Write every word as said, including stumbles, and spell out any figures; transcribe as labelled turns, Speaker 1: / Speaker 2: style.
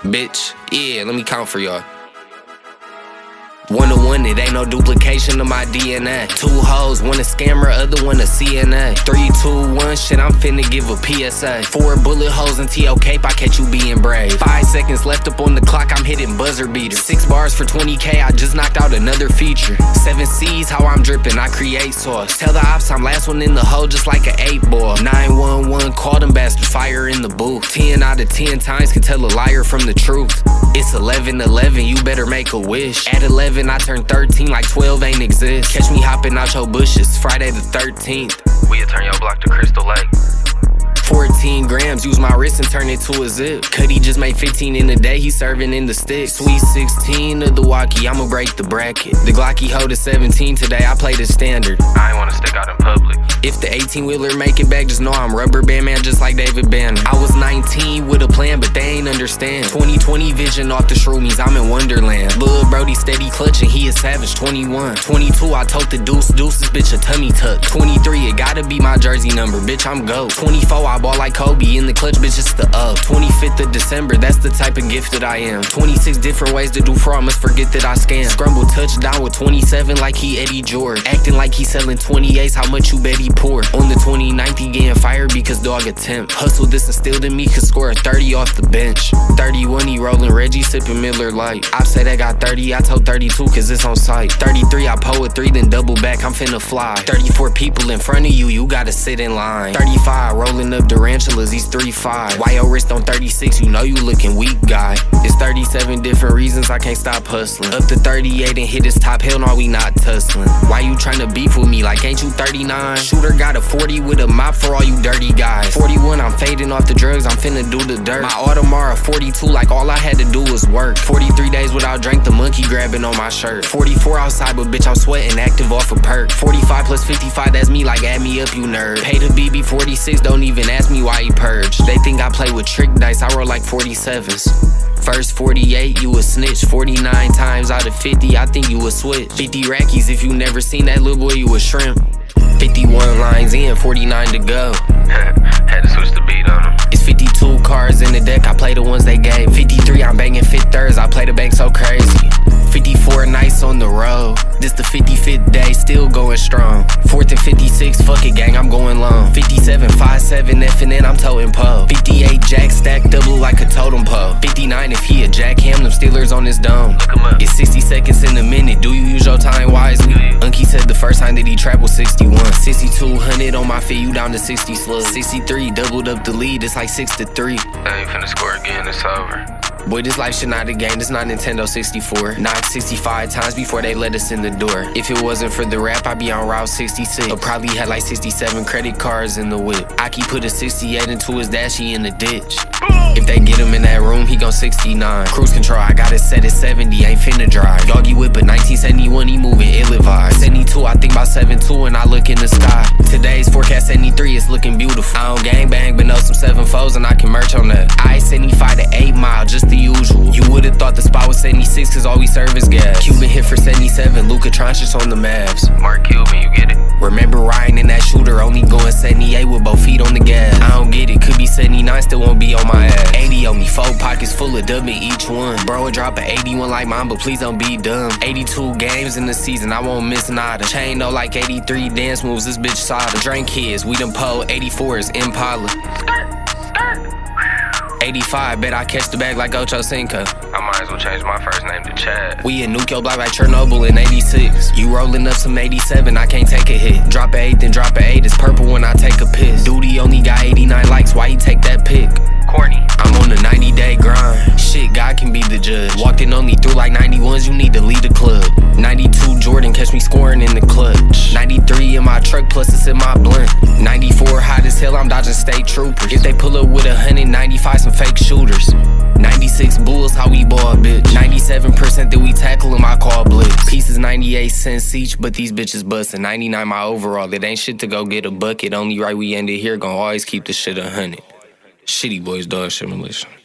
Speaker 1: Bitch, yeah, let me count for y'all. One to one, it ain't no duplication of my D N A. Two hoes, one a scammer, other one a C N A. Three, two, one, shit, I'm finna give a P S A. Four bullet holes in T O Cape, I catch you being brave. Five seconds left up on the clock, I'm hitting buzzer beaters. Six bars for twenty K, I just knocked out another feature. Seven C's, how I'm dripping, I create sauce. Tell the ops I'm last one in the hole, just like an eight ball. nine one one, call them bastards, fire in the booth. Ten out of ten times can tell a liar from the truth. It's eleven eleven, you better make a wish. At eleven, I turned thirteen like twelve ain't exist. Catch me hopping out your bushes, Friday the thirteenth.
Speaker 2: We'll turn your block to Crystal Lake.
Speaker 1: fourteen grams, use my wrist and turn it to a zip. Cuddy just made fifteen in a day, he serving in the stick. Sweet sixteen of the walkie, I'ma break the bracket. The Glocky hold a seventeen today, I play the standard.
Speaker 2: I ain't wanna stick out in public.
Speaker 1: If the eighteen wheeler make it back, just know I'm rubber band man, just like David Banner. I was nineteen with a plan, but they ain't understand. twenty twenty vision off the shroomies, I'm in Wonderland. Lil' Brody steady clutching, he a savage. Twenty-one, twenty-two, I told the deuce, deuce this bitch a tummy tuck. Twenty-three, it gotta be my jersey number, bitch I'm GOAT. Twenty-four, I ball like Kobe, in the clutch, bitch it's the up. Twenty-fifth of December, that's the type of gift that I am. Twenty-six different ways to do fraud, must forget that I scam. Scrumble touchdown with twenty-seven like he Eddie George. Acting like he selling twenty-eights, how much you bet he pour? On the twenty-ninth, he getting fired because dog attempt. Hustle this instilled in me, could score a thirty off the bench. thirty-one, he rolling Reggie, sipping Miller Lite. I say they got thirty, I told thirty-two cause it's on site. thirty-three, I pull a three, then double back, I'm finna fly. thirty-four people in front of you, you gotta sit in line. thirty-five, rolling up tarantulas, he's three five. Why your wrist on thirty-six, you know you looking weak, guy. It's thirty-seven different reasons I can't stop hustling. Up to thirty-eight and hit his top, hell no, we not tussling. Why you tryna beef with me like ain't you thirty-nine? Shooter got a forty with a mop for all you dirty guys. forty-one, I'm fading off the drugs, I'm finna do the dirt. My Audemars forty-two, like all I had to do was work. forty-three days without drink, the monkey grabbing on my shirt. forty-four outside, but bitch I'm sweating, active off a perk. forty-five plus fifty-five, that's me, like add me up you nerd. Pay the B B forty-six, don't even ask me why he purge. They think I play with trick dice, I roll like forty-sevens. First forty-eight, you a snitch. forty-nine times out of fifty, I think you a switch. fifty rackies, if you never seen that little boy, you a shrimp. fifty-one lines in, forty-nine to go.
Speaker 2: Had to switch the beat on him.
Speaker 1: It's fifty-two cards in the deck, I play the ones they gave. fifty-three, I'm banging fifth thirds, I play the bank so crazy. fifty-four nights on the road, this the fifty-fifth day, still going strong. Fourth and fifty-six, fuck it gang, I'm going long. fifty-seven, five seven, F and N, I'm toting pole. fifty-eight, jack stack double like a totem pole. fifty-nine, if he a jackham, them Steelers on his dome.
Speaker 2: Look him up.
Speaker 1: It's sixty seconds in a minute, do you use your time wisely? Unky said the first time that he trapped was sixty-one. sixty-two hundred on my feet, you down to sixty slugs. sixty-three, doubled up the lead, it's like six to three.
Speaker 2: I ain't finna score again, it's over.
Speaker 1: Boy, this life shit not a game, this not Nintendo sixty-four. Knocked sixty-five times before they let us in the door. If it wasn't for the rap, I'd be on Route sixty-six. Or probably had like sixty-seven credit cards in the whip. Aki put a sixty-eight into his dash, he in the ditch. If they get him in that room, he gon' sixty-nine. Cruise control, I got it set at seventy, ain't finna drive. Doggy whip, but nineteen seventy-one, he moving ill-advised. seventy-two, I think about seven two, and I look in the sky. Today's forecast seventy-three, it's looking beautiful. I don't gangbang, but know some seven foes, and I can merch on that. I seventy-five to eight mile, just the usual. You would've thought the spot was seventy-six, cause all we serve is gas. Cuban hit for seventy-seven, Luka Doncic on the Mavs.
Speaker 2: Mark Cuban, you get it?
Speaker 1: Remember riding in that shooter, only going seventy-eight with both feet on the gas. I don't get it, could be seventy-nine, still won't be on my ass. eighty on me, four pockets full of dub in each one. Bro, would drop an eighty-one like mine, but please don't be dumb. eighty-two games in the season, I won't miss nada. Chain though like eighty-three dance moves, this bitch solid. Drink kids, we done pole, eighty-fours, Impala. eighty-five, bet I catch the bag like Ocho Cinco.
Speaker 2: I might as well change my first name to Chad.
Speaker 1: We in nuke your block like Chernobyl in eighty-six. You rolling up some eighty-seven, I can't take a hit. Drop a eight, then drop a eight, it's purple when I take a piss. Duty only got eighty-nine likes, why he take that pic?
Speaker 2: Corny.
Speaker 1: I'm on a ninety day grind. Shit, God can be the judge. Walked in on me through like ninety-ones, you need to lead the club. ninety-two Jordan, catch me scoring in the clutch. ninety-three in my truck, plus it's in my blunt. ninety-four hot as hell, I'm dodging state troopers. If they pull up with a hundred ninety-five, some fake shooters. ninety-six Bulls, how we ball, bitch. ninety-seven percent that we tackle them, I call blitz. Pieces ninety-eight cents each, but these bitches bustin'. ninety-nine my overall, it ain't shit to go get a bucket. Only right we ended here, gon' always keep the shit a hundred. Shitty boys, dog shit militia.